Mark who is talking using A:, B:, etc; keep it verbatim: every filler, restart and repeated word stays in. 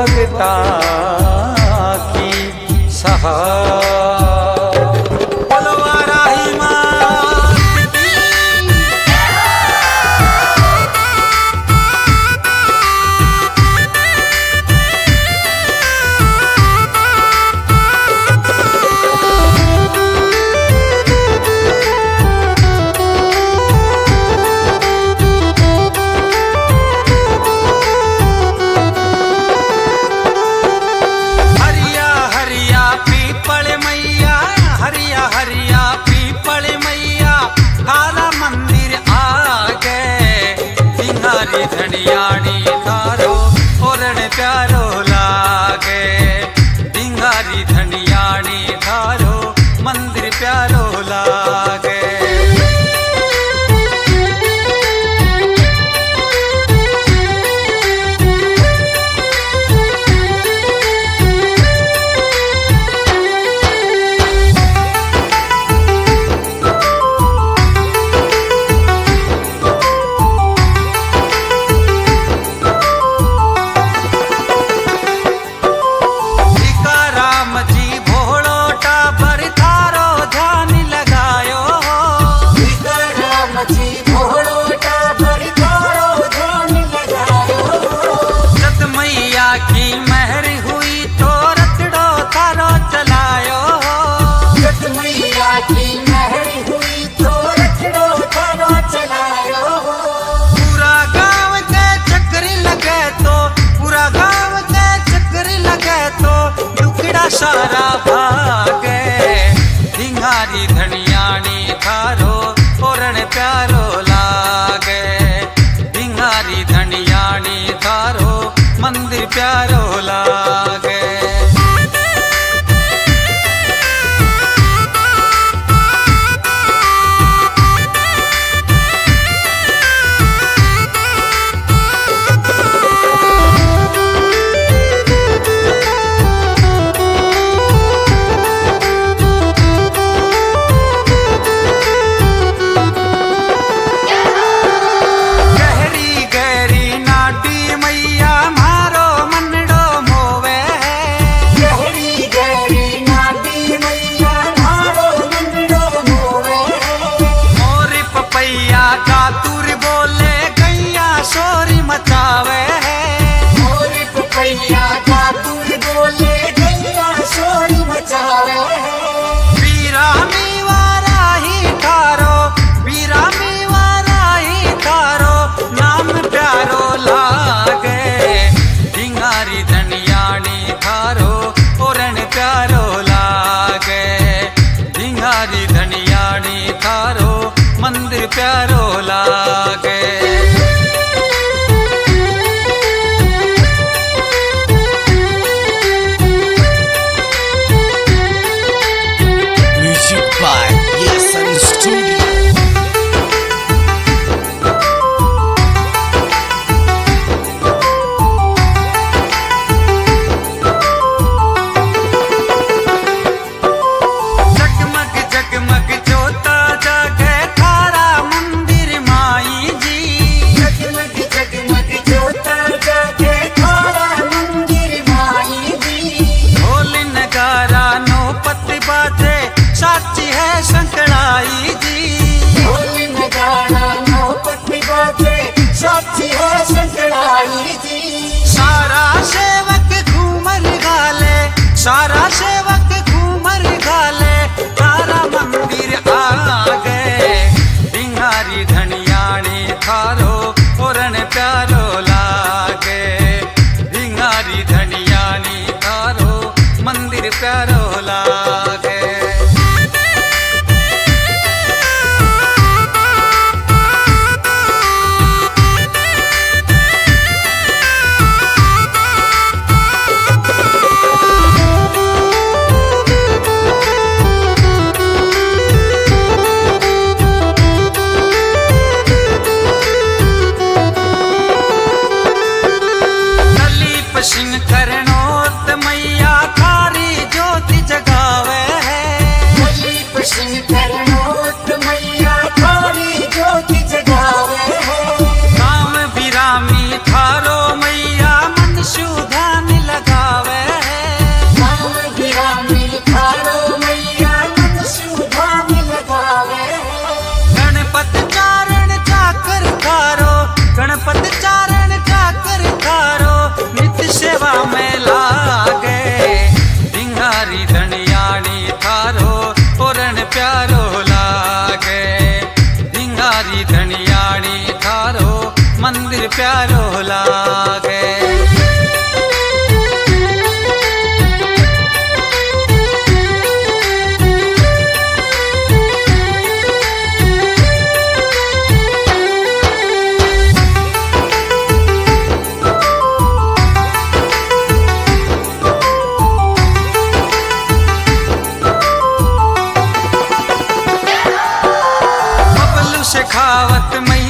A: भगता की सहाय। बोलो वाराही मात की। धनियाणी थारो ओरण प्यारो लागे, ढिंगारी धनियाणी थारो मंदिर प्यारो लागे। की मेहर हुई तो रतड़ो थारो चलायो, जत मैया की मेहर हुई तो रतड़ो थारो चलायो। पूरा गांव के चक्कर लगे तो, पूरा गांव के चक्कर लगे तो टुकड़ा सारा भागे, ढिंगारी धनियाणी थारो ओरण प्यारो लागे, ढिंगारी धनियाणी थारो मंदिर प्यारो लागे। कातुर बोले गैया शोरी मचावे है, मोरी पपैया कातुर बोले गैया शोरी मचावे है। वीरामी वाराही थारो, वीरामी वाराही थारो नाम प्यारो लागे, ढिंगारी धनियाणी थारो ओरण प्यारो लागे, ढिंगारी धनियाणी थारो मंदिर प्यारो लागे।
B: Music by Yasan Studio. जगमग जगमग जोता जागे थारा मंदिर माया,
A: प्यारी धनियाणी थारो मंदिर प्यारो लागे। शेखावत मैया